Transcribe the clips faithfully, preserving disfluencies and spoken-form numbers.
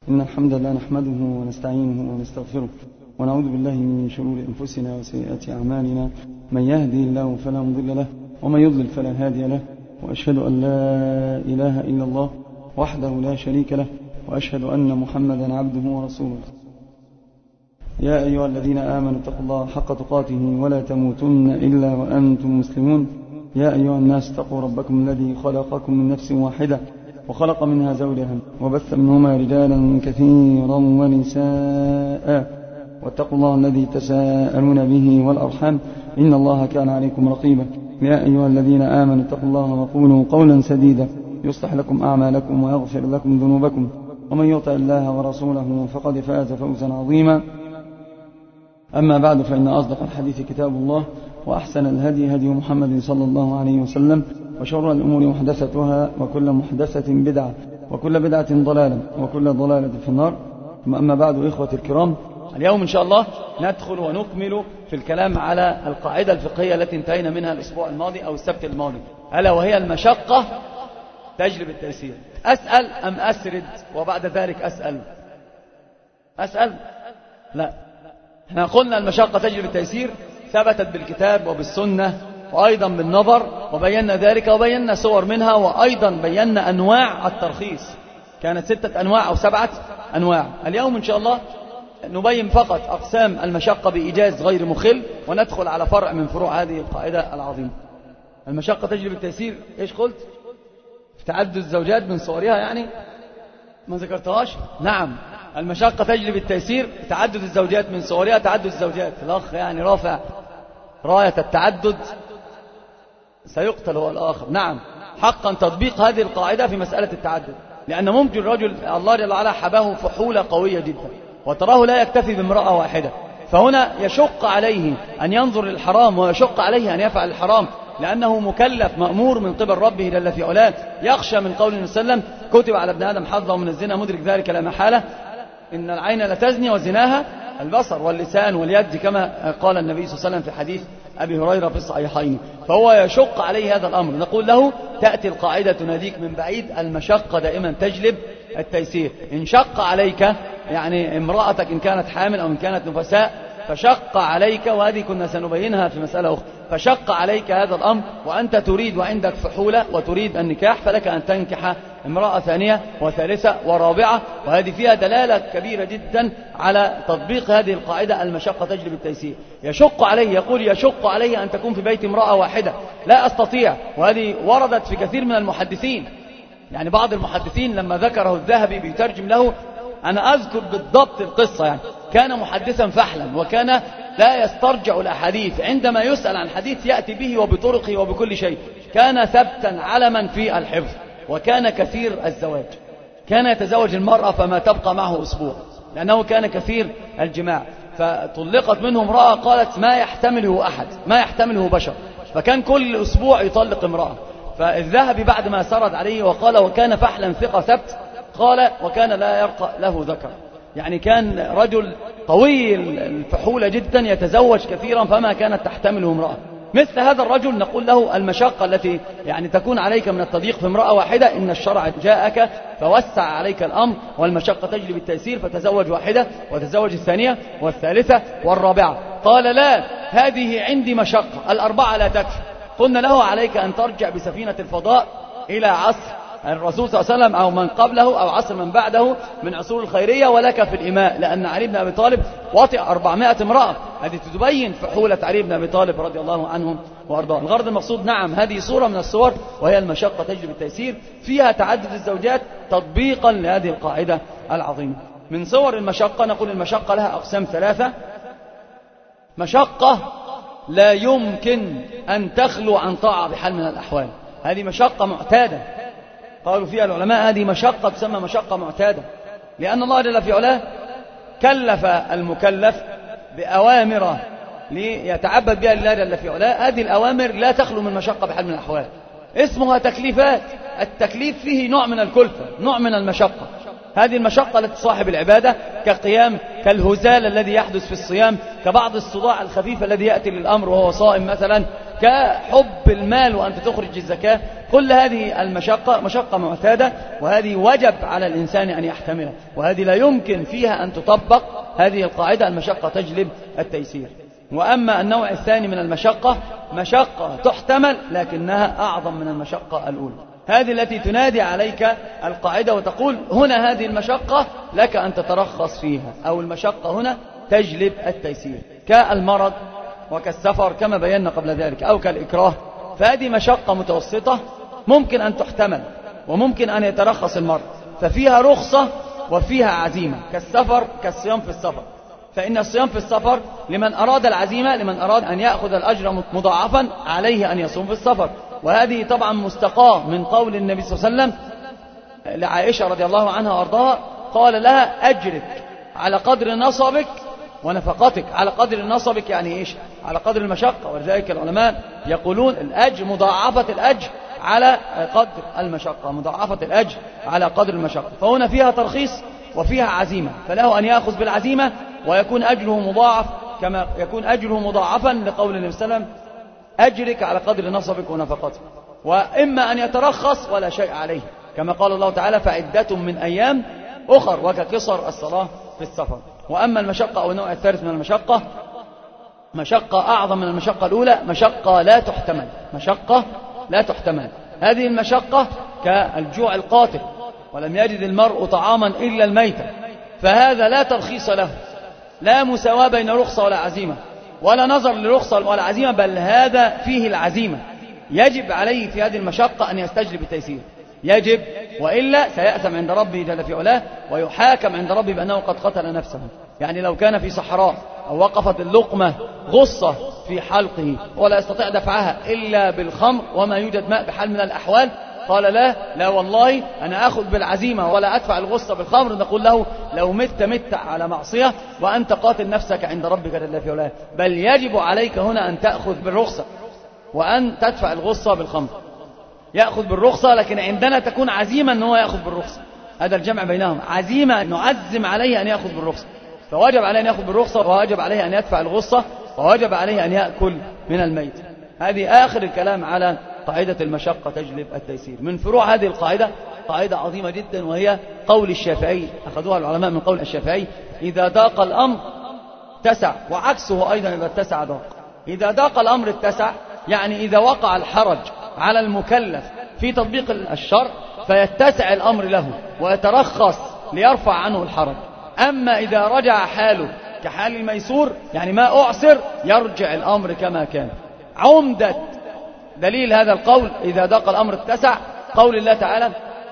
إن الحمد لله نحمده ونستعينه ونستغفره ونعوذ بالله من شرور أنفسنا وسيئات أعمالنا. من يهدي الله فلا مضل له ومن يضلل فلا هادي له، وأشهد أن لا إله إلا الله وحده لا شريك له، وأشهد أن محمدا عبده ورسوله. يا أيها الذين آمنوا اتقوا الله حق تقاته ولا تموتن إلا وأنتم مسلمون. يا أيها الناس اتقوا ربكم الذي خلقكم من نفس واحدة وخلق منها زوجها وبث منهما رجالا كثيرا ونساء، واتقوا الله الذي تساءلون به والأرحام إن الله كان عليكم رقيبا. يا أيها الذين آمنوا اتقوا الله وقولوا قولا سديدا يصلح لكم أعمالكم ويغفر لكم ذنوبكم، ومن يطع الله ورسوله فقد فاز فوزا عظيما. أما بعد، فإن أصدق الحديث كتاب الله، وأحسن الهدي هدي محمد صلى الله عليه وسلم، وشر الأمور محدثتها، وكل محدثة بدعة، وكل بدعة ضلالة، وكل ضلالة في النار. أما بعد، إخوة الكرام، اليوم إن شاء الله ندخل ونكمل في الكلام على القاعدة الفقهية التي انتهينا منها الأسبوع الماضي أو السبت الماضي، ألا وهي المشقة تجلب التيسير. أسأل أم أسرد وبعد ذلك أسأل؟ أسأل؟ لا، احنا قلنا المشقة تجلب التيسير ثبتت بالكتاب وبالسنة وأيضا بالنظر، وبينا ذلك وبينا صور منها، وأيضا بينا أنواع الترخيص، كانت ستة أنواع أو سبعة أنواع. اليوم إن شاء الله نبين فقط أقسام المشقة بإيجاز غير مخل، وندخل على فرع من فروع هذه القاعدة العظيمة. المشقة تجلب التيسير، إيش قلت؟ في تعدد الزوجات من صورها، يعني ما ذكرتهاش؟ نعم، المشقة تجلب التيسير، تعدد الزوجات من صورها تعدد الزوجات. الأخ يعني رافع راية التعدد سيقتل هو الآخر. نعم، حقا تطبيق هذه القاعدة في مسألة التعدد، لأن ممكن رجل الله جل وعلا حباه فحولة قوية جدا وتراه لا يكتفي بامرأة واحدة، فهنا يشق عليه أن ينظر للحرام ويشق عليه أن يفعل الحرام، لأنه مكلف مأمور من قبل ربه جل في علاه، يخشى من قول النبي صلى الله عليه وسلم: كتب على ابن آدم حظه من الزنا مدرك ذلك لا محالة، إن العين لتزني وزناها البصر واللسان واليد، كما قال النبي صلى الله عليه وسلم في حديث أبي هريرة في الصحيحين. فهو يشق عليه هذا الأمر، نقول له: تأتي القاعدة تناديك من بعيد، المشقة دائما تجلب التيسير. إن شق عليك، يعني امرأتك إن كانت حامل أو إن كانت نفساء، فشق عليك، وهذه كنا سنبينها في مسألة أخرى، فشق عليك هذا الأمر وأنت تريد وعندك فحولة وتريد النكاح، فلك أن تنكح امرأة ثانية وثالثة ورابعة، وهذه فيها دلالة كبيرة جدا على تطبيق هذه القاعدة: المشقة تجلب التيسير. يشق عليه، يقول يشق عليه أن تكون في بيت امرأة واحدة، لا أستطيع، وهذه وردت في كثير من المحدثين. يعني بعض المحدثين لما ذكره الذهبي بيترجم له، أنا أذكر بالضبط القصة، يعني كان محدثا فحلا، وكان لا يسترجع الأحاديث، عندما يسأل عن حديث يأتي به وبطرقه وبكل شيء. كان ثبتا علما في الحفظ، وكان كثير الزواج، كان يتزوج المرأة فما تبقى معه أسبوع، لأنه كان كثير الجماع. فطلقت منه امرأة قالت: ما يحتمله أحد، ما يحتمله بشر، فكان كل أسبوع يطلق امرأة. فالذهبي بعد ما سرد عليه وقال: وكان فحلا ثقة ثبت، قال: وكان لا يرقى له ذكر، يعني كان رجل قوي الفحولة جدا يتزوج كثيرا فما كانت تحتمله امرأة. مثل هذا الرجل نقول له: المشقة التي يعني تكون عليك من التضييق في امرأة واحدة، إن الشرع جاءك فوسع عليك الأمر، والمشقة تجلب التيسير، فتزوج واحدة وتزوج الثانية والثالثة والرابعة. قال: لا، هذه عندي مشقة، الأربعة لا تكفي. قلنا له: عليك أن ترجع بسفينة الفضاء إلى عصر الرسول صلى الله عليه وسلم أو من قبله أو عصر من بعده من عصور الخيرية، ولك في الإماء، لأن علي بن أبي طالب وطئ أربعمائة امرأة. هذه تبين فحولة علي بن أبي طالب رضي الله عنهم وأرضاه. الغرض المقصود، نعم، هذه صورة من الصور، وهي المشقة تجلب التيسير، فيها تعدد الزوجات تطبيقا لهذه القاعدة العظيمة. من صور المشقة نقول: المشقة لها أقسام ثلاثة. مشقة لا يمكن أن تخلو عن طاعة بحال من الأحوال، هذه مشقة معتادة، قالوا فيها العلماء: هذه مشقة تسمى مشقة معتادة، لأن الله جل في علاه كلف المكلف بأوامر ليتعبد بها لله جل في علاه. هذه الأوامر لا تخلو من مشقة بحال من الأحوال، اسمها تكليفات. التكليف فيه نوع من الكلفة، نوع من المشقة. هذه المشقة التي تصاحب العبادة، كقيام، كالهزال الذي يحدث في الصيام، كبعض الصداع الخفيف الذي يأتي للأمر وهو صائم مثلا، كحب المال وأنت تخرج الزكاة. كل هذه المشقة مشقة معتادة، وهذه وجب على الإنسان أن يحتملها، وهذه لا يمكن فيها أن تطبق هذه القاعدة: المشقة تجلب التيسير. وأما النوع الثاني من المشقة، مشقة تحتمل لكنها أعظم من المشقة الأولى، هذه التي تنادي عليك القاعدة وتقول هنا هذه المشقة لك أن تترخص فيها، أو المشقة هنا تجلب التيسير، كالمرض وكالسفر كما بينا قبل ذلك، أو كالإكراه. فهذه مشقة متوسطة ممكن أن تحتمل وممكن أن يترخص المرء، ففيها رخصة وفيها عزيمة، كالسفر كالصيام في السفر. فإن الصيام في السفر لمن أراد العزيمة، لمن أراد أن يأخذ الأجر مضاعفا عليه أن يصوم في السفر. وهذه طبعا مستقاة من قول النبي صلى الله عليه وسلم لعائشة رضي الله عنها وأرضاها، قال لها: أجرك على قدر نصبك ونفقتك. على قدر نصبك يعني إيش؟ على قدر المشقة. ولذلك العلماء يقولون الأجر مضاعفة الأجر على قدر المشقة، مضاعفة الأجر على قدر المشقة. فهنا فيها ترخيص وفيها عزيمة، فله أن يأخذ بالعزيمة ويكون أجره مضاعف كما يكون أجره مضاعفا لقول النبي صلى الله عليه وسلم: أجرك على قدر نصبك ونفقتك. وإما أن يترخص ولا شيء عليه، كما قال الله تعالى: فعدة من أيام أخر، وكقصر الصلاة في السفر. وأما المشقة أو النوع الثالث من المشقة، مشقة أعظم من المشقة الأولى، مشقة لا تحتمل، مشقة لا تحتمل. هذه المشقة كالجوع القاتل، ولم يجد المرء طعاما إلا الميتة، فهذا لا ترخيص له، لا مساواة بين رخصة ولا عزيمة، ولا نظر لرخصة ولا عزيمة، بل هذا فيه العزيمة. يجب عليه في هذه المشقة أن يستجلب التيسير، يجب، وإلا سيأثم عند ربه جل في علاه، ويحاكم عند ربه بأنه قد قتل نفسه. يعني لو كان في صحراء أو وقفت اللقمة غصة في حلقه ولا يستطيع دفعها إلا بالخمر وما يوجد ماء بحال من الأحوال، قال: لا لا والله أنا أخذ بالعزيمة ولا أدفع الغصة بالخمر، نقول له: لو مت مت على معصية وأنت قاتل نفسك عند ربك جل في علاه، بل يجب عليك هنا أن تأخذ بالرخصة وأن تدفع الغصة بالخمر. يأخذ بالرخصة، لكن عندنا تكون عزيمة أنه يأخذ بالرخصة. هذا الجمع بينهم، عزيمة نعزم عليه أن يأخذ بالرخصة، فواجب عليه أن يأخذ بالرخصة، وواجب عليه أن يدفع الغصة، وواجب عليه أن يأكل من الميت. هذه آخر الكلام على قاعدة المشقة تجلب التيسير. من فروع هذه القاعدة قاعدة عظيمة جدا، وهي قول الشافعي، أخذوها العلماء من قول الشافعي: إذا ضاق الأمر اتسع، وعكسه أيضا إذا اتسع ضاق. إذا ضاق الأمر اتسع، يعني إذا وقع الحرج على المكلف في تطبيق الشرع فيتسع الأمر له ويترخص ليرفع عنه الحرج. أما إذا رجع حاله كحال الميسور، يعني ما أعسر، يرجع الأمر كما كان. عمدة دليل هذا القول إذا ضاق الأمر اتسع قول الله تعالى: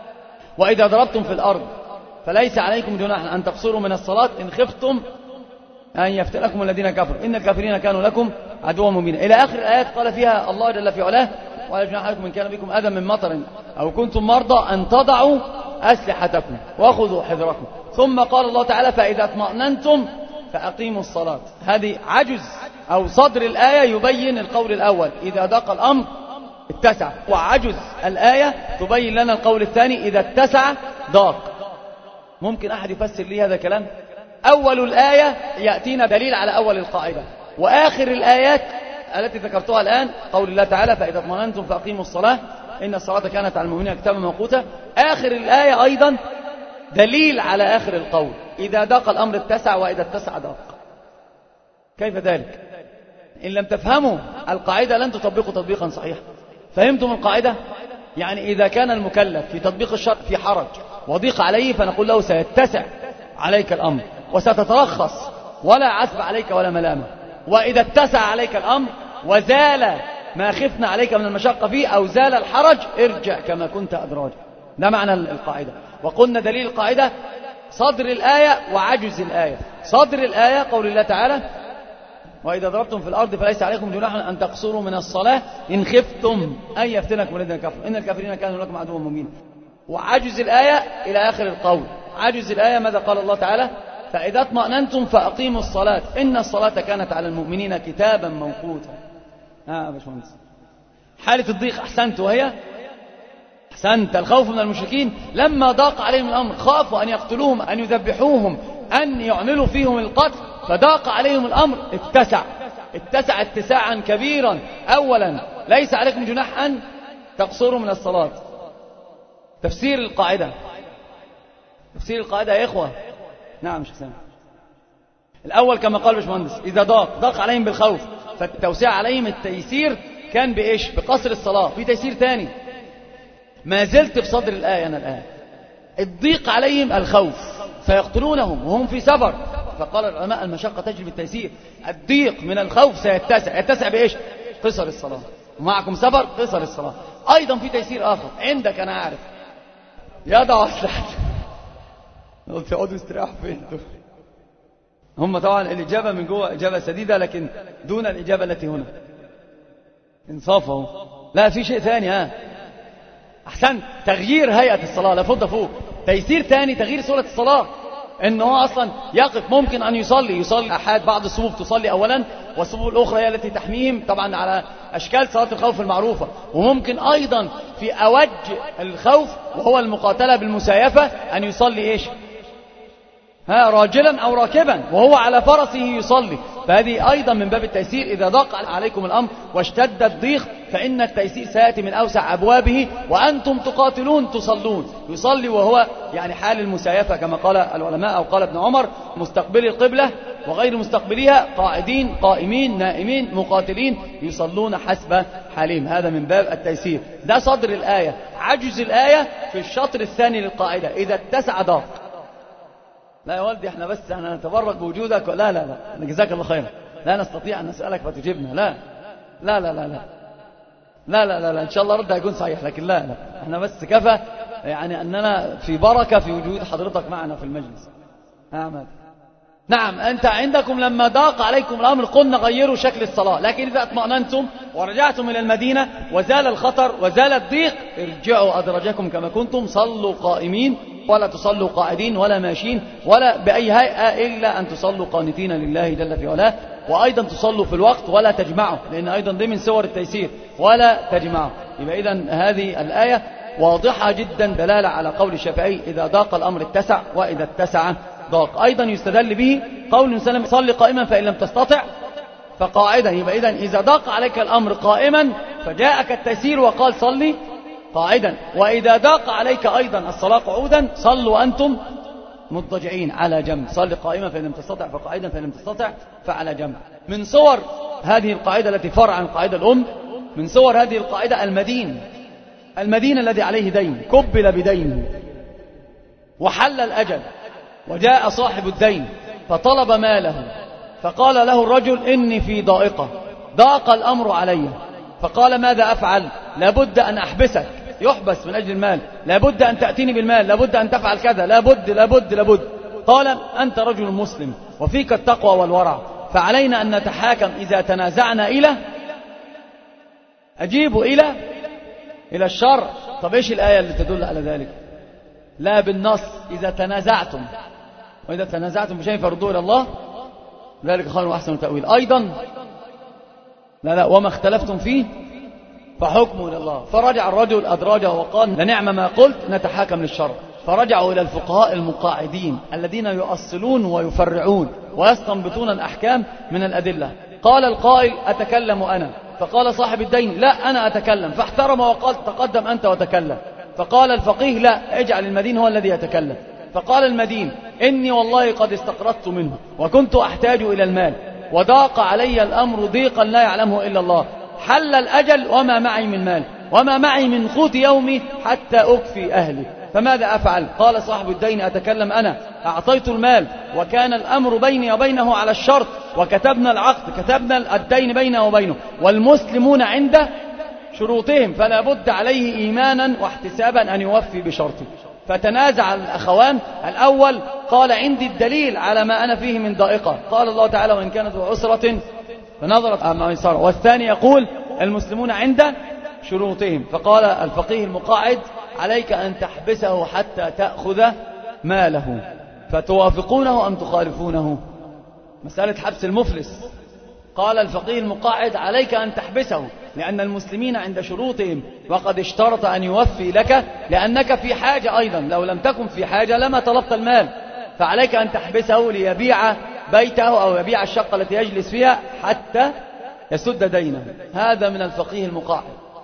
وإذا ضربتم في الأرض فليس عليكم جناح أن تقصروا من الصلاة إن خفتم أن يفتنكم الذين كفروا إن الكافرين كانوا لكم عدوا مبينا، إلى آخر الآيات قال فيها الله جل في علاه: ولا جناح عليكم إن كان بكم أذى من مطر أو كنتم مرضى أن تضعوا أسلحتكم وخذوا حذركم. ثم قال الله تعالى: فإذا اطمأننتم فأقيموا الصلاة. هذه عجز أو صدر الآية يبين القول الأول إذا ضاق الأمر اتسع، وعجز الآية تبين لنا القول الثاني إذا اتسع ضاق. ممكن أحد يفسر لي هذا الكلام؟ أول الآية يأتينا دليل على أول القاعدة، وآخر الآيات التي ذكرتها الآن قول الله تعالى: فإذا اطمأننتم فأقيموا الصلاة إن الصلاة كانت على المؤمنين كتابا موقوتا. آخر الآية أيضا دليل على آخر القول إذا ضاق الأمر اتسع وإذا اتسع ضاق. كيف ذلك؟ إن لم تفهموا القاعدة لن تطبقوا تطبيقا صحيحا. فهمتم القاعدة؟ يعني إذا كان المكلف في تطبيق الشرع في حرج وضيق عليه، فنقول له: سيتسع عليك الأمر وستترخص ولا عتب عليك ولا ملامة. وإذا اتسع عليك الأمر وزال ما خفنا عليك من المشقة فيه أو زال الحرج، ارجع كما كنت أدراجا. ده معنى القاعدة. وقلنا دليل القاعدة صدر الآية وعجز الآية. صدر الآية قول الله تعالى: وإذا ضربتم في الأرض فليس عليكم جناح أن تقصروا من الصلاة إن خفتم أن يفتنكم الذين كفروا إن الكافرين كانوا لكم عدوا مبينا. وعجز الآية إلى آخر القول. عجز الآية ماذا قال الله تعالى؟ فإذا اطمأننتم فأقيموا الصلاة إن الصلاة كانت على المؤمنين كتابا موقوتا. آه باشمهندس، حالة الضيق أحسنت، وهي أحسنت الخوف من المشركين لما ضاق عليهم الأمر، خافوا أن يقتلوهم، أن يذبحوهم، أن يعملوا فيهم القتل، فضاق عليهم الأمر اتسع اتسع اتساعا كبيرا. أولا ليس عليكم جناح أن تقصر من الصلاة. تفسير القاعدة، تفسير القاعدة يا إخوة. نعم مش حسين. الأول كما قال باشمهندس إذا ضاق ضاق عليهم بالخوف، فالتوسيع عليهم التيسير كان بإيش؟ بقصر الصلاة. في تيسير تاني ما زلت في صدر الآية أنا الآن، الضيق عليهم الخوف فيقتلونهم وهم في سفر، فقال العلماء المشقة تجلب التيسير. الضيق من الخوف سيتسع، يتسع بإيش؟ قصر الصلاة. ومعكم سفر قصر الصلاة. أيضا في تيسير آخر عندك أنا عارف يضع أسلحة. قلت يقعدوا يستريحوا فين؟ هم طبعا الإجابة من جوه إجابة سديدة، لكن دون الإجابة التي هنا. انصافه. لا في شيء ثاني. ها أحسن، تغيير هيئة الصلاة لفض فوق. تيسير ثاني تغيير صورة الصلاة، إنه هو أصلا يقف ممكن أن يصلي يصلي أحد بعض الصفوف تصلي أولا، والصفوف الأخرى هي التي تحميهم طبعا على أشكال صلاة الخوف المعروفة. وممكن أيضا في أوج الخوف وهو المقاتلة بالمسايفة أن يصلي إيش؟ ها راجلا أو راكبا وهو على فرسه يصلي. فهذه أيضا من باب التيسير. إذا ضاق عليكم الأمر واشتد الضيق فإن التيسير سيأتي من أوسع أبوابه، وأنتم تقاتلون تصلون. يصلي وهو يعني حال المسايفة كما قال العلماء أو قال ابن عمر مستقبلي القبلة وغير مستقبليها، قاعدين قائمين نائمين مقاتلين يصلون حسب حالهم. هذا من باب التيسير. ده صدر الآية. عجز الآية في الشطر الثاني للقاعدة إذا اتسع ضاق. لا يا والدي احنا بس احنا نتبرك بوجودك. لا لا لا جزاك الله خيرا، لا نستطيع أن نسألك فتجيبنا. لا لا لا لا لا لا لا لا, لا. إن شاء الله رد هيكون صحيح، لكن لا لا احنا بس كفى يعني أننا في بركة في وجود حضرتك معنا في المجلس. نعم نعم. أنت عندكم لما ضاق عليكم الأمر قلنا غيروا شكل الصلاة، لكن إذا اطمأننتم ورجعتم إلى المدينة وزال الخطر وزال الضيق ارجعوا أدرجكم كما كنتم، صلوا قائمين ولا تصلوا قاعدين ولا ماشيين ولا بأي هيئة إلا أن تصلوا قانتين لله جل في علاه. وأيضا تصلوا في الوقت ولا تجمعوا، لأن أيضا دي من صور التيسير ولا تجمعوا. يبقى إذن هذه الآية واضحة جدا دلالة على قول الشافعي إذا ضاق الأمر اتسع وإذا اتسع ضاق. أيضا يستدل به قول النبي صلى الله عليه وسلم صلي قائما فإن لم تستطع فقاعدا. يبقى إذن إذا ضاق عليك الأمر قائما فجاءك التيسير وقال صلي قاعدا، وإذا ضاق عليك أيضا الصلاة قعودا صلوا وأنتم مضطجعين على جنب. صلي قائما فإن لم تستطع فقاعدا فإن لم تستطع فعلى جنب. من صور هذه القاعدة التي فرع عن القاعدة الأم، من صور هذه القاعدة المدين المدين الذي عليه دين كبل بدينه وحل الأجل، وجاء صاحب الدين فطلب ماله، فقال له الرجل إني في ضائقة ضاق الأمر علي، فقال ماذا أفعل؟ لابد أن أحبسك، يحبس من أجل المال، لابد أن تأتيني بالمال، لابد أن تفعل كذا، لابد لابد لابد. قال أنت رجل مسلم وفيك التقوى والورع، فعلينا أن نتحاكم إذا تنازعنا إلى أجيب إلى إلى الشرع. طب إيش الآية اللي تدل على ذلك؟ لا بالنص إذا تنازعتم، وإذا تنازعتم بشيء فردوه إلى الله ذلك خير وأحسن تأويل. أيضا لا لا وما اختلفتم فيه فحكمه إلى الله. فرجع الرجل أدراجه وقال لنعم ما قلت نتحاكم للشرع. فرجعوا إلى الفقهاء المقاعدين الذين يؤصلون ويفرعون ويستنبطون الأحكام من الأدلة. قال القائل أتكلم أنا، فقال صاحب الدين لا أنا أتكلم، فاحترم وقال تقدم أنت وتكلم. فقال الفقيه لا اجعل المدين هو الذي يتكلم. فقال المدين إني والله قد استقرضت منه وكنت أحتاج إلى المال وضاق علي الأمر ضيقا لا يعلمه إلا الله، حل الأجل وما معي من مال وما معي من قوت يومي حتى أكفي أهلي، فماذا أفعل؟ قال صاحب الدين أتكلم أنا، أعطيت المال وكان الأمر بيني وبينه على الشرط وكتبنا العقد، كتبنا الدين بينه وبينه والمسلمون عند شروطهم، فلا بد عليه إيمانا واحتسابا أن يوفي بشرطه. فتنازع الأخوان. الأول قال عندي الدليل على ما أنا فيه من ضائقة، قال الله تعالى وإن كانت عسرة فنظرت مع ميسرة. والثاني يقول المسلمون عند شروطهم، فقال الفقيه المقاعد عليك أن تحبسه حتى تأخذ ماله، فتوافقونه أم تخالفونه؟ مسألة حبس المفلس. قال الفقيه المقاعد عليك أن تحبسه لأن المسلمين عند شروطهم وقد اشترط أن يوفي لك لأنك في حاجة أيضا، لو لم تكن في حاجة لما طلبت المال، فعليك أن تحبسه ليبيع بيته أو يبيع الشقة التي يجلس فيها حتى يسد دينه. هذا من الفقيه المقاعد.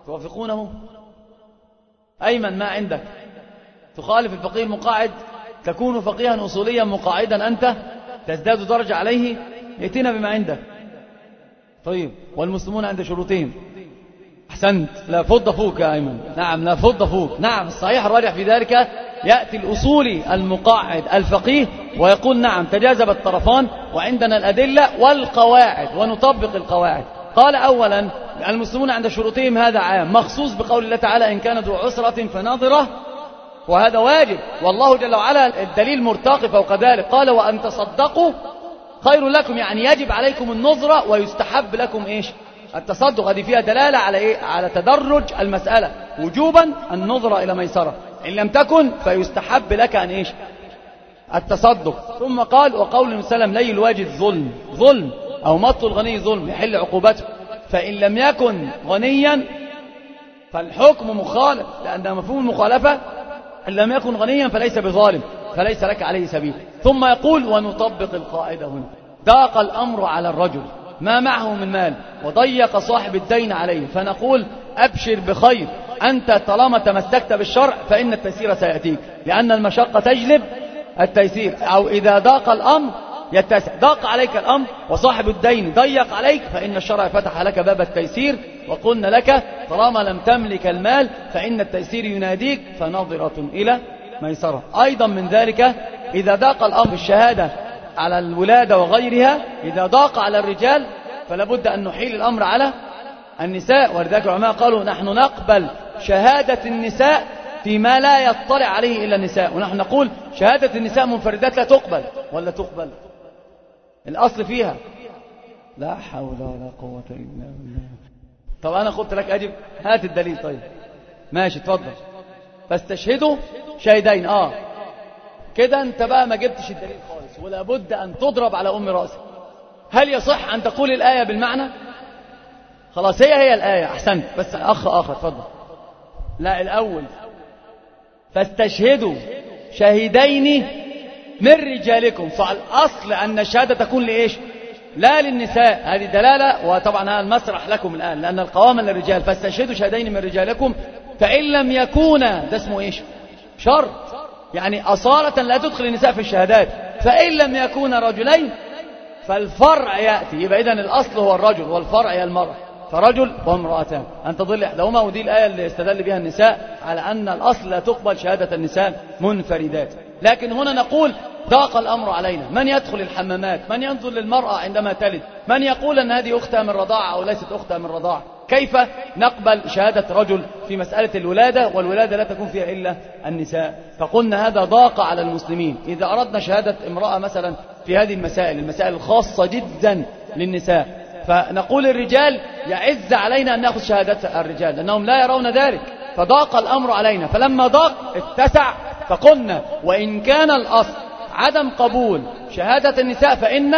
توافقونه؟ أيمن، ما عندك؟ تخالف الفقيه المقاعد، تكون فقيها أصوليا مقاعدا أنت، تزداد درجة عليه. ائتنا بما عندك. طيب، والمسلمون عند شروطهم. أحسنت، لا فض فوق يا أيمن. نعم، لا فض فوق. نعم، الصحيح الراجح في ذلك يأتي الأصولي المقاعد الفقيه ويقول نعم تجاذب الطرفان وعندنا الأدلة والقواعد ونطبق القواعد. قال أولا المسلمون عند شروطهم، هذا عام مخصوص بقول الله تعالى إن كان ذو عسرة فناظرة، وهذا واجب، والله جل وعلا الدليل مرتقي فوق ذلك، قال وأن تصدقوا خير لكم، يعني يجب عليكم النظرة ويستحب لكم إيش؟ التصدق. هذه فيها دلالة على إيه؟ على تدرج المسألة، وجوبا النظرة إلى ميسرة، إن لم تكن فيستحب لك أن إيش؟ التصدق. ثم قال وقول المسلم لي الواجد ظلم، ظلم أو مط الغني ظلم يحل عقوبته، فإن لم يكن غنيا فالحكم مخالف، لأن مفهوم المخالفة إن لم يكن غنيا فليس بظالم، فليس لك عليه سبيل. ثم يقول ونطبق القاعدة هنا، ضاق الأمر على الرجل ما معه من مال وضيق صاحب الدين عليه، فنقول أبشر بخير، أنت طالما تمسكت بالشرع فإن التيسير سيأتيك، لأن المشقة تجلب التيسير. أو إذا ضاق الأمر يتسع، ضاق عليك الأمر وصاحب الدين ضيق عليك فإن الشرع فتح لك باب التيسير، وقلنا لك طالما لم تملك المال فإن التيسير يناديك فناظرة إلى ميسرة. أيضا من ذلك إذا ضاق الأمر الشهادة على الولادة وغيرها، إذا ضاق على الرجال فلا بد أن نحيل الأمر على النساء، ولذلك العلماء قالوا نحن نقبل شهادة النساء فيما لا يطلع عليه إلا النساء، ونحن نقول شهادة النساء منفردات لا تقبل، ولا تقبل الأصل فيها لا حول ولا قوة إلا بالله. طب أنا قلت لك أجب، هات الدليل. طيب ماشي، اتفضل. فاستشهدوا شهدين. آه كده أنت بقى ما جبتش الدليل خالص، ولا بد أن تضرب على أم رأسك. هل يصح أن تقول الآية بالمعنى؟ خلاص هي هي الآية. أحسنت، بس أخ آخر اتفضل. لا، الأول فاستشهدوا شهدين من رجالكم، فالأصل أن الشهادة تكون لإيش؟ لا للنساء. هذه دلالة، وطبعا هذا المسرح لكم الآن لأن القوام للرجال. فاستشهدوا شهدين من رجالكم فإن لم يكونا، ده اسمه إيش؟ شرط، يعني أصالة لا تدخل النساء في الشهادات. فإن لم يكونا رجلين فالفرع يأتي، يبقى إذن الأصل هو الرجل والفرع هي المرأة، فرجل وامرأتان أن تضل إحداهما. ودي الآية اللي استدل بها النساء على أن الأصل لا تقبل شهادة النساء منفردات. لكن هنا نقول ضاق الأمر علينا، من يدخل الحمامات؟ من ينظر للمرأة عندما تلد؟ من يقول أن هذه أختها من رضاعة أو ليست أختها من رضاعة؟ كيف نقبل شهادة رجل في مسألة الولادة والولادة لا تكون فيها إلا النساء؟ فقلنا هذا ضاق على المسلمين. إذا أردنا شهادة امرأة مثلا في هذه المسائل، المسائل الخاصة جدا للنساء، فنقول الرجال يعز علينا أن نأخذ شهادة الرجال لأنهم لا يرون ذلك، فضاق الأمر علينا. فلما ضاق اتسع، فقلنا وإن كان الأصل عدم قبول شهادة النساء فإن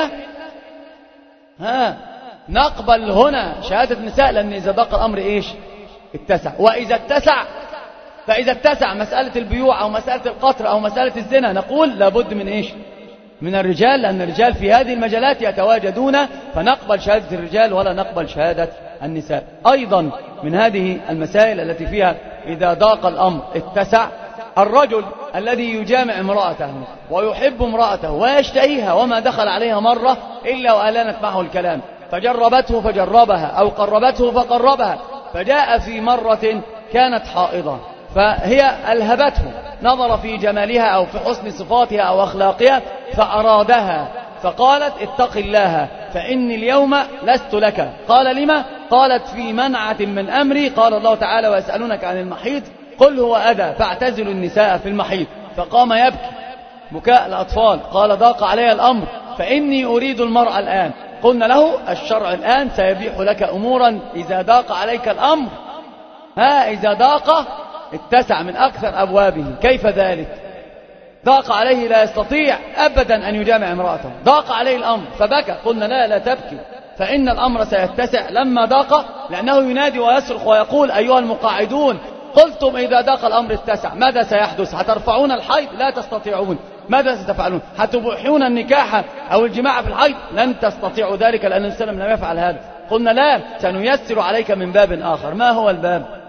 ها نقبل هنا شهادة النساء، لأن إذا ضاق الأمر إيش؟ اتسع. وإذا اتسع، فإذا اتسع مسألة البيوع أو مسألة القطر أو مسألة الزنا، نقول لابد من إيش؟ من الرجال، لأن الرجال في هذه المجالات يتواجدون، فنقبل شهادة الرجال ولا نقبل شهادة النساء. أيضا من هذه المسائل التي فيها إذا ضاق الأمر اتسع، الرجل الذي يجامع امرأته ويحب امرأته ويشتهيها وما دخل عليها مرة إلا وألانت معه الكلام، فجربته فجربها أو قربته فقربها، فجاء في مرة كانت حائضة فهي ألهبته، نظر في جمالها أو في حسن صفاتها أو أخلاقها فأرادها، فقالت اتق الله فإني اليوم لست لك. قال لما؟ قالت في منعة من أمري، قال الله تعالى ويسألونك عن المحيض قل هو أذى فاعتزلوا النساء في المحيض. فقام يبكي بكاء الأطفال، قال ضاق علي الأمر فإني أريد المرأة الآن. قلنا له الشرع الآن سيبيح لك أمورا إذا ضاق عليك الأمر، ها إذا ضاق اتسع من أكثر أبوابه. كيف ذلك؟ ضاق عليه لا يستطيع أبدا أن يجامع امرأته، ضاق عليه الأمر فبكى، قلنا لا لا تبكي فإن الأمر سيتسع لما ضاق، لأنه ينادي ويصرخ ويقول أيها المقاعدون قلتم إذا ضاق الأمر اتسع، ماذا سيحدث؟ هترفعون الحيض؟ لا تستطيعون. ماذا ستفعلون؟ هتبوحون النكاح أو الجماع في الحيض؟ لن تستطيعوا ذلك لأن النبي صلى الله عليه وسلم لم يفعل هذا. قلنا لا، سنيسر عليك من باب آخر. ما هو الباب؟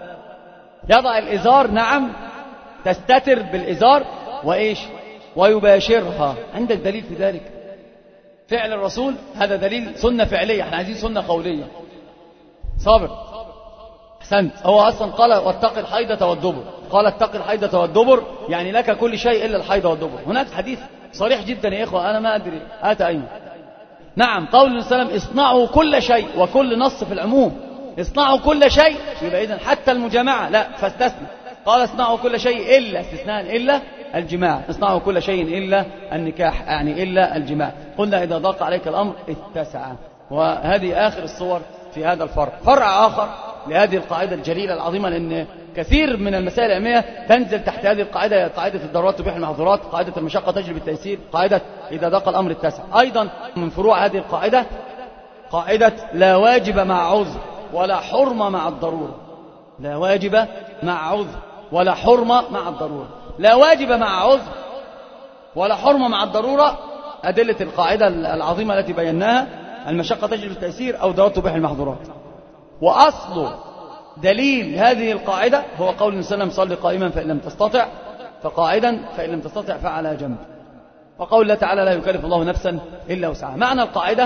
يضع الإزار، نعم، تستتر بالإزار وإيش ويباشرها. عندك دليل في ذلك؟ فعل الرسول، هذا دليل سنة فعلية، احنا عايزين سنة قولية. صابر، أحسنت. هو أصلا قال واتق الحيضة والدبر، قال اتق الحيضة والدبر يعني لك كل شيء إلا الحيضة والدبر. هناك حديث صريح جدا يا إخوة، أنا ما أدري آت أين. نعم، قول النبي صلى الله عليه وسلم اصنعوا كل شيء، وكل نص في العموم، اصنعوا كل شيء، يبقى إذن حتى المجامعة لا، فاستثنى، قال اصنعوا كل شيء إلا، استثناء إلا الجماع، اصنعوا كل شيء إلا النكاح، يعني إلا الجماع. قلنا إذا ضاق عليك الأمر اتسع. وهذه آخر الصور في هذا الفرع. فرع آخر لهذه القاعدة الجليلة العظيمة، لأن كثير من المسائل العلمية تنزل تحت هذه القاعدة، قاعدة الضرورات تبيح المحظورات، قاعدة المشقة تجلب التيسير، قاعدة إذا ضاق الأمر اتسع. أيضا من فروع هذه القاعدة قاعدة لا واجب مع عذر ولا حرمة مع الضرورة. لا واجب مع عذر ولا حرمة مع الضرورة. لا واجب مع عذر ولا حرمة مع الضرورة، أدلة القاعدة العظيمة التي بيناها، المشقة تجلب التيسير أو ضرورات تبيح المحظورات. وأصل دليل هذه القاعدة هو قول النبي صلى الله عليه وسلم صل قائما فإن لم تستطع فقاعدا فإن لم تستطع فعلى جنب، وقول الله تعالى لا يكلف الله نفسا إلا وسعها. معنى القاعدة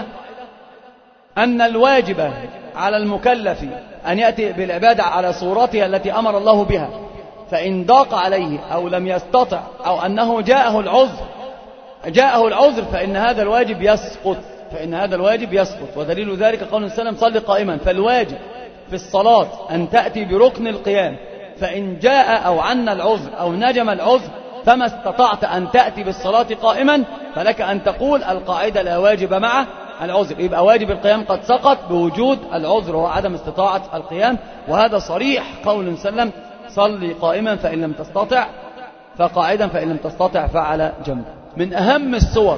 أن الواجب على المكلف أن يأتي بالعبادة على صورتها التي أمر الله بها، فإن ضاق عليه أو لم يستطع أو أنه جاءه العذر جاءه العذر فإن هذا الواجب يسقط فإن هذا الواجب يسقط. ودليل ذلك قول النبي صلى الله عليه وسلم صل قائما. فالواجب في الصلاة أن تأتي بركن القيام، فإن جاء أو عنا العذر أو نجم العذر فما استطعت أن تأتي بالصلاة قائما فلك أن تقول القاعدة لا واجب مع العذر، يبقى واجب القيام قد سقط بوجود العذر وعدم استطاعة القيام. وهذا صريح قول النبي صلى الله عليه وسلم صل قائما فإن لم تستطع فقاعدا فإن لم تستطع فعلى جنب. من أهم الصور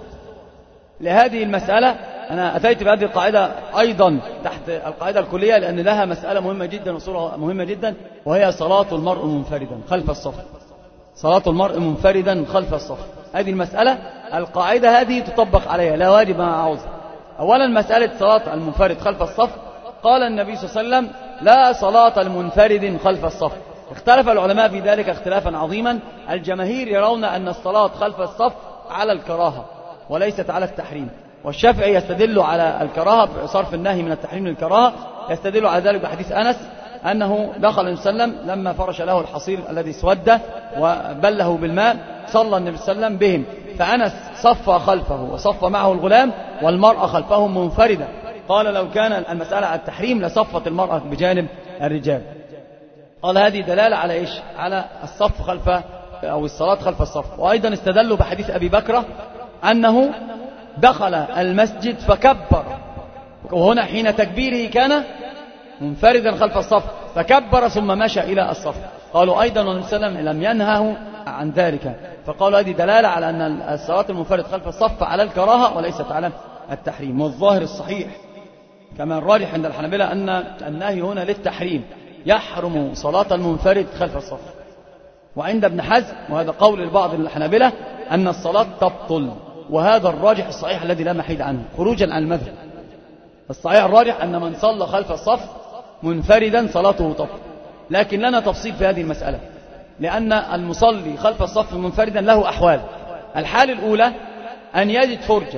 لهذه المسألة، أنا أتيت بهذه القاعدة أيضا تحت القاعدة الكلية لأن لها مسألة مهمة جدا وصورة مهمة جدا، وهي صلاة المرء منفردا خلف الصف. صلاة المرء منفردا خلف الصف، هذه المسألة القاعدة هذه تطبق عليها لا واجب مع عذر. أولا مسألة صلاة المنفرد خلف الصف، قال النبي صلى الله عليه وسلم لا صلاة المنفرد خلف الصف. اختلف العلماء في ذلك اختلافا عظيما. الجماهير يرون أن الصلاة خلف الصف على الكراهة وليست على التحريم، والشافعي يستدل على الكراهة بصرف النهي من التحريم للكراهة، يستدل على ذلك بحديث أنس أنه دخل النبي صلى الله عليه وسلم لما فرش له الحصير الذي اسود وبله بالماء، صلى النبي صلى الله عليه وسلم بهم، فأنس صف خلفه وصف معه الغلام والمرأة خلفهم منفردة. قال لو كان المسألة على التحريم لصفت المرأة بجانب الرجال. قال هذه دلالة على إيش؟ على الصف خلف أو الصلاة خلف الصف. وأيضا استدلوا بحديث أبي بكرة أنه دخل المسجد فكبر، وهنا حين تكبيره كان منفردا خلف الصف، فكبر ثم مشى إلى الصف. قالوا أيضا النبي صلى الله عليه وسلم لم ينهه عن ذلك، فقالوا هذه دلالة على أن الصلاة المنفرد خلف الصف على الكراهة وليست على التحريم. والظاهر الصحيح كما الراجح عند الحنابلة أن النهي هنا للتحريم، يحرم صلاة المنفرد خلف الصف. وعند ابن حزم وهذا قول البعض من الحنابلة أن الصلاة تبطل، وهذا الراجح الصحيح الذي لا محيد عنه خروجا عن المذهب. الصحيح الراجح أن من صلى خلف الصف منفردا صلاته تبطل، لكن لنا تفصيل في هذه المسألة، لأن المصلي خلف الصف منفردا له أحوال. الحال الأولى أن يجد فرجة،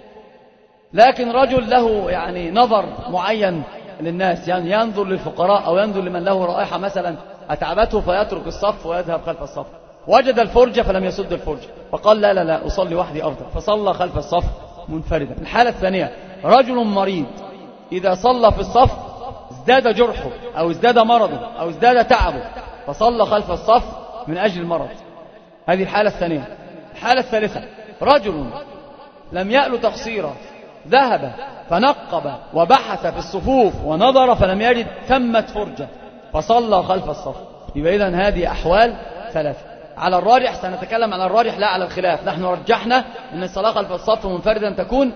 لكن رجل له يعني نظر معين للناس، يعني ينظر للفقراء أو ينظر لمن له رائحة مثلا أتعبته فيترك الصف ويذهب خلف الصف، وجد الفرجة فلم يسد الفرجة فقال لا لا لا أصلي وحدي أفضل، فصلى خلف الصف منفردا. الحالة الثانية رجل مريض إذا صلى في الصف ازداد جرحه أو ازداد مرضه أو ازداد تعبه فصلى خلف الصف من أجل المرض، هذه الحالة الثانية. الحالة الثالثة رجل لم يأل تقصيرا ذهب فنقب وبحث في الصفوف ونظر فلم يجد ثمة فرجة فصلى خلف الصف. يبقى إذن هذه أحوال ثلاثة. على الراجح سنتكلم على الراجح لا على الخلاف، نحن رجحنا أن الصلاة خلف الصف منفردا تكون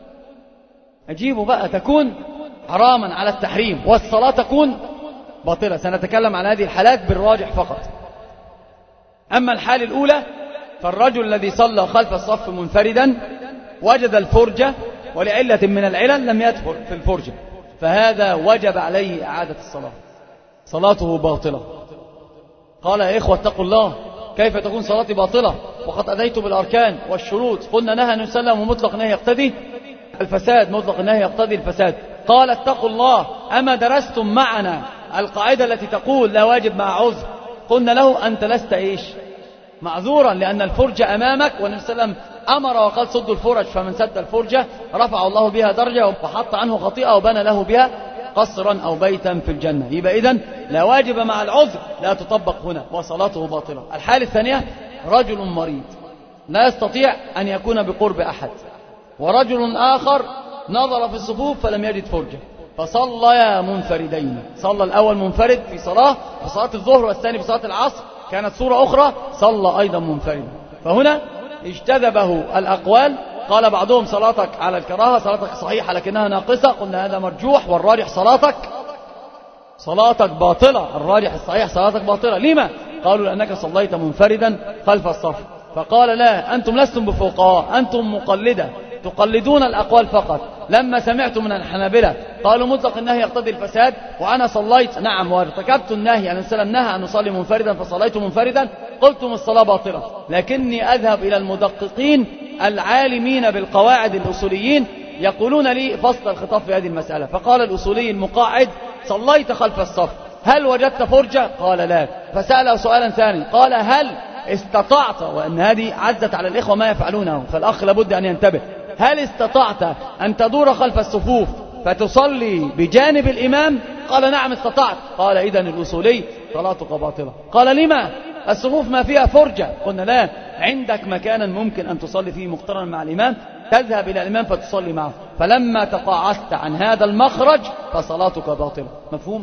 أجيبه بقى تكون حراما على التحريم، والصلاة تكون باطلة. سنتكلم عن هذه الحالات بالراجح فقط. أما الحال الأولى فالرجل الذي صلى خلف الصف منفردا وجد الفرجة ولعلة من العلل لم يدخل في الفرجة، فهذا وجب عليه إعادة الصلاة، صلاته باطلة. قال يا إخوة اتقوا الله، كيف تكون صلاتي باطلة وقد أديت بالأركان والشروط؟ قلنا نهى أن يسلم ومطلق نهي يقتضي الفساد، مطلق النهي يقتضي الفساد. قال اتقوا الله، أما درستم معنا القاعدة التي تقول لا واجب مع عذر؟ قلنا له أنت لست إيش معذورا، لأن الفرجة أمامك، والنبي صلى الله عليه وسلم أمر وقال صدوا الفرج، فمن سد الفرجة رفع الله بها درجة وحط عنه خطيئة وبنى له بها قصرا أو بيتا في الجنة. يبقى إذن لا واجب مع العذر لا تطبق هنا وصلاته باطلة. الحالة الثانية رجل مريض لا يستطيع أن يكون بقرب أحد، ورجل آخر نظر في الصفوف فلم يجد فرجة فصلى منفردين، صلى الأول منفرد في صلاة في صلاة الظهر والثاني في صلاة العصر، كانت صورة أخرى صلى أيضا منفردا. فهنا اجتذبه الأقوال، قال بعضهم صلاتك على الكراهة، صلاتك صحيحة لكنها ناقصة، قلنا هذا مرجوح، والراجح صلاتك صلاتك باطلة، الراجح الصحيح صلاتك باطلة. لما؟ قالوا لأنك صليت منفردا خلف الصف. فقال لا، أنتم لستم بفقهاء، أنتم مقلدة تقلدون الأقوال فقط. لما سمعت من الحنابلة قالوا مطلق النهي يقتضي الفساد، وأنا صليت نعم وارتكبت النهي، أن السلام نهى أن نصلي منفردا فصليت منفردا، قلتم الصلاة باطلة. لكني أذهب إلى المدققين العالمين بالقواعد الأصوليين يقولون لي فصل الخطاب في هذه المسألة. فقال الأصولي المقاعد صليت خلف الصف، هل وجدت فرجة؟ قال لا. فسأله سؤالا ثاني، قال هل استطعت، وأن هذه عزت على الإخوة ما يفعلونه، فالأخ لابد أن ينتبه، هل استطعت أن تدور خلف الصفوف فتصلي بجانب الإمام؟ قال نعم استطعت. قال إذن الأصولي صلاتك باطلة. قال لما؟ الصفوف ما فيها فرجة. قلنا لا، عندك مكانا ممكن أن تصلي فيه مقترنا مع الإمام، تذهب إلى الإمام فتصلي معه، فلما تقاعدت عن هذا المخرج فصلاتك باطلة. مفهوم؟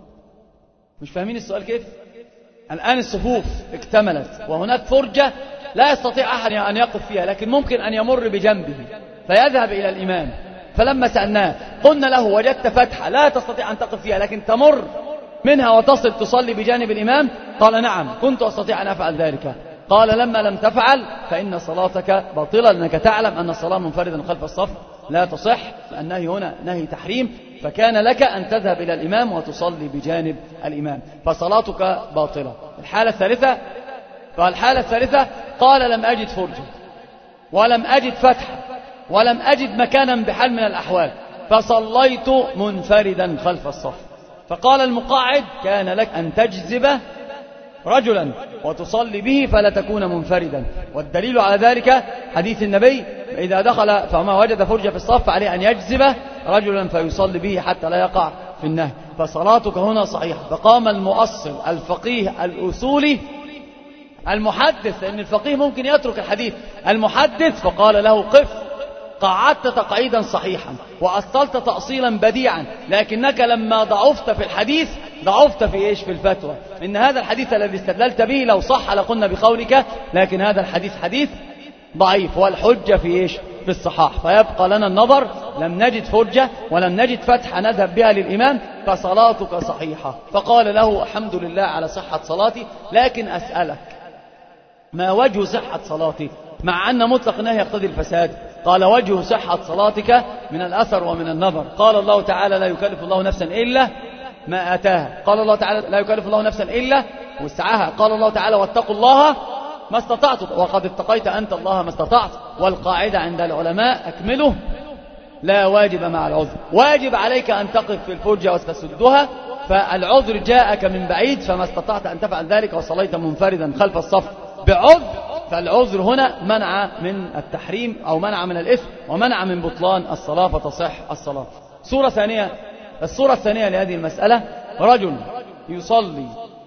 مش فاهمين السؤال كيف؟ الآن الصفوف اكتملت وهناك فرجة لا يستطيع أحد أن يقف فيها، لكن ممكن أن يمر بجنبه فيذهب إلى الإمام. فلما سألناه قلنا له وجدت فتحة لا تستطيع أن تقف فيها لكن تمر منها وتصل تصلي بجانب الإمام؟ قال نعم كنت أستطيع أن أفعل ذلك. قال لما لم تفعل فإن صلاتك باطلة، لأنك تعلم أن الصلاة منفردا خلف الصف لا تصح، النهي هنا نهي تحريم، فكان لك أن تذهب إلى الإمام وتصلي بجانب الإمام، فصلاتك باطلة. الحالة الثالثة فالحالة الثالثة قال لم أجد فرجة ولم أجد فتحة ولم أجد مكانا بحال من الأحوال فصليت منفردا خلف الصف. فقال المقاعد كان لك أن تجذب رجلا وتصلي به فلا تكون منفردا، والدليل على ذلك حديث النبي إذا دخل فما وجد فرجة في الصف عليه أن يجذب رجلا فيصلي به حتى لا يقع في النهي، فصلاتك هنا صحيحة. فقام المؤصل الفقيه الأصولي المحدث، لأن الفقيه ممكن يترك الحديث، المحدث فقال له قف، قعدت تقعيدا صحيحا وأصلت تأصيلا بديعا، لكنك لما ضعفت في الحديث ضعفت في إيش؟ في الفتوى. إن هذا الحديث الذي استدللت به لو صح لقلنا بقولك، لكن هذا الحديث حديث ضعيف، والحجة في إيش؟ في الصحاح. فيبقى لنا النظر، لم نجد فرجة ولم نجد فتحة نذهب بها للإمام، فصلاتك صحيحة. فقال له الحمد لله على صحة صلاتي، لكن أسألك ما وجه صحة صلاتي مع أن مطلق النهي يقتضي الفساد؟ قال وجه صحة صلاتك من الأثر ومن النظر. قال الله تعالى لا يكلف الله نفسا إلا ما آتاها، قال الله تعالى لا يكلف الله نفسا إلا وسعها، قال الله تعالى واتقوا الله ما استطعت، وقد اتقيت أنت الله ما استطعت. والقاعدة عند العلماء أكمله لا واجب مع العذر، واجب عليك أن تقف في الفرجة وتسدها، فالعذر جاءك من بعيد فما استطعت أن تفعل ذلك وصليت منفردا خلف الصف بعذر، فالعذر هنا منع من التحريم أو منع من الإثم ومنع من بطلان الصلاة فتصح الصلاة. صورة ثانية، الصورة الثانية لهذه المسألة رجل يصلي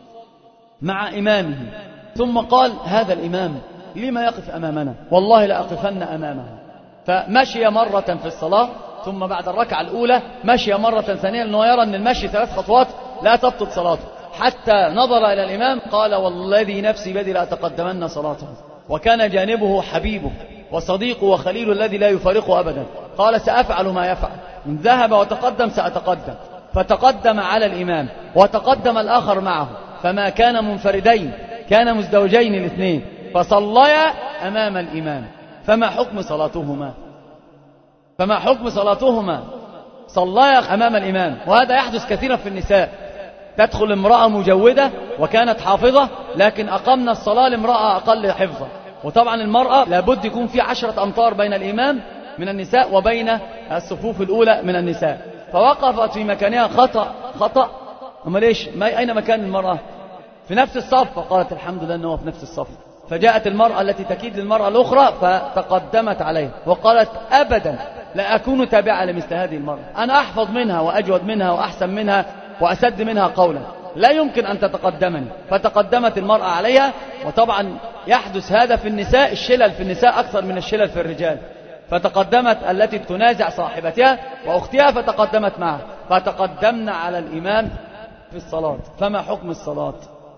مع إمامه ثم قال هذا الإمام لما يقف أمامنا؟ والله لا أقفن أمامه، فمشي مرة في الصلاة ثم بعد الركعة الأولى مشي مرة ثانية، لأنه يرى أن المشي ثلاث خطوات لا تبطل صلاته، حتى نظر إلى الإمام قال والذي نفسي بيدي لا أتقدمن صلاته، وكان جانبه حبيبه وصديقه وخليله الذي لا يفارقه أبدا، قال سأفعل ما يفعل، إن ذهب وتقدم سأتقدم، فتقدم على الإمام وتقدم الآخر معه، فما كان منفردين كان مزدوجين الاثنين، فصليا أمام الإمام. فما حكم صلاتهما؟ فما حكم صلاتهما؟ صليا أمام الإمام، وهذا يحدث كثيرا في النساء، تدخل امرأة مجودة وكانت حافظة، لكن أقمنا الصلاة لامرأة أقل حفظة. وطبعا المرأة لابد يكون في عشرة أمتار بين الإمام من النساء وبين الصفوف الأولى من النساء، فوقفت في مكانها خطأ خطأ. أما ليش؟ ما أين مكان المرأة؟ في نفس الصف. فقالت الحمد لله أنه في نفس الصف. فجاءت المرأة التي تكيد للمرأة الأخرى فتقدمت عليه وقالت أبدا لا أكون تابعة لمثل هذه المرأة، أنا أحفظ منها وأجود منها وأحسن منها وأسد منها قولا، لا يمكن أن تتقدمني. فتقدمت المرأة عليها. وطبعا يحدث هذا في النساء، الشلل في النساء أكثر من الشلل في الرجال. فتقدمت التي تنازع صاحبتها وأختها فتقدمت معها، فتقدمنا على الإمام في الصلاة. فما حكم الصلاة؟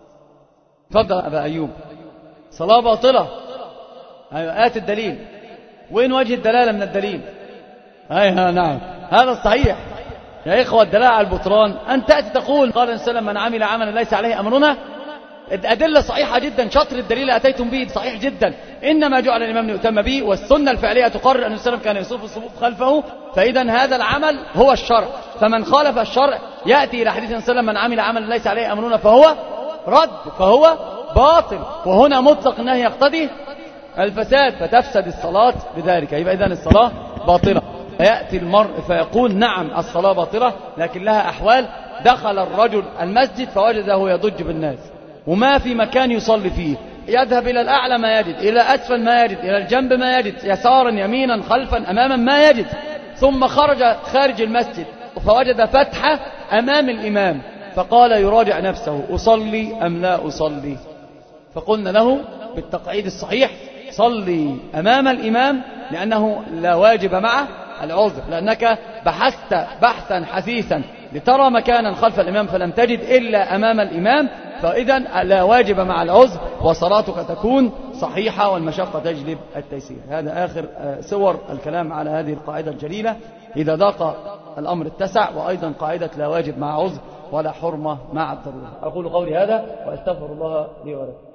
تفضل أبا أيوب. صلاة باطلة. أيوة، آت الدليل. وين وجه الدلالة من الدليل؟ أيها نعم، هذا الصحيح يا إخوة. الدلالة على البطلان أن تأتي تقول قال النبي صلى الله عليه وسلم من عمل عملا ليس عليه أمرنا. الأدلة صحيحة جدا، شطر الدليل أتيتم به صحيح جدا. إنما جعل الإمام ليؤتم به، والسنة الفعلية تقرر أن النبي صلى الله عليه وسلم كان يصف الصفوف خلفه. فإذا هذا العمل هو الشرع، فمن خالف الشرع يأتي إلى حديث النبي صلى الله عليه وسلم من عمل عملا ليس عليه أمرنا فهو رد، فهو باطل. وهنا مطلق النهي يقتضي الفساد، فتفسد الصلاة بذلك. يبقى إذن الصلاة باطلة. فيأتي المرء فيقول نعم الصلاة باطلة، لكن لها أحوال. دخل الرجل المسجد فوجده يضج بالناس وما في مكان يصلي فيه، يذهب إلى الأعلى ما يجد، إلى أسفل ما يجد، إلى الجنب ما يجد، يسارا يمينا خلفا أماما ما يجد. ثم خرج خارج المسجد فوجد فتحة أمام الإمام، فقال يراجع نفسه أصلي أم لا أصلي؟ فقلنا له بالتقعيد الصحيح صلي أمام الإمام، لأنه لا واجب معه العذر، لأنك بحثت بحثا حثيثا لترى مكانا خلف الإمام فلم تجد إلا أمام الإمام، فإذا لا واجب مع العذر وصلاتك تكون صحيحة والمشقة تجلب التيسير. هذا آخر صور الكلام على هذه القاعدة الجليلة. إذا ضاق الأمر اتسع. وأيضا قاعدة لا واجب مع عذر ولا حرمة مع الضرورة. أقول قولي هذا وأستغفر الله لي ولكم.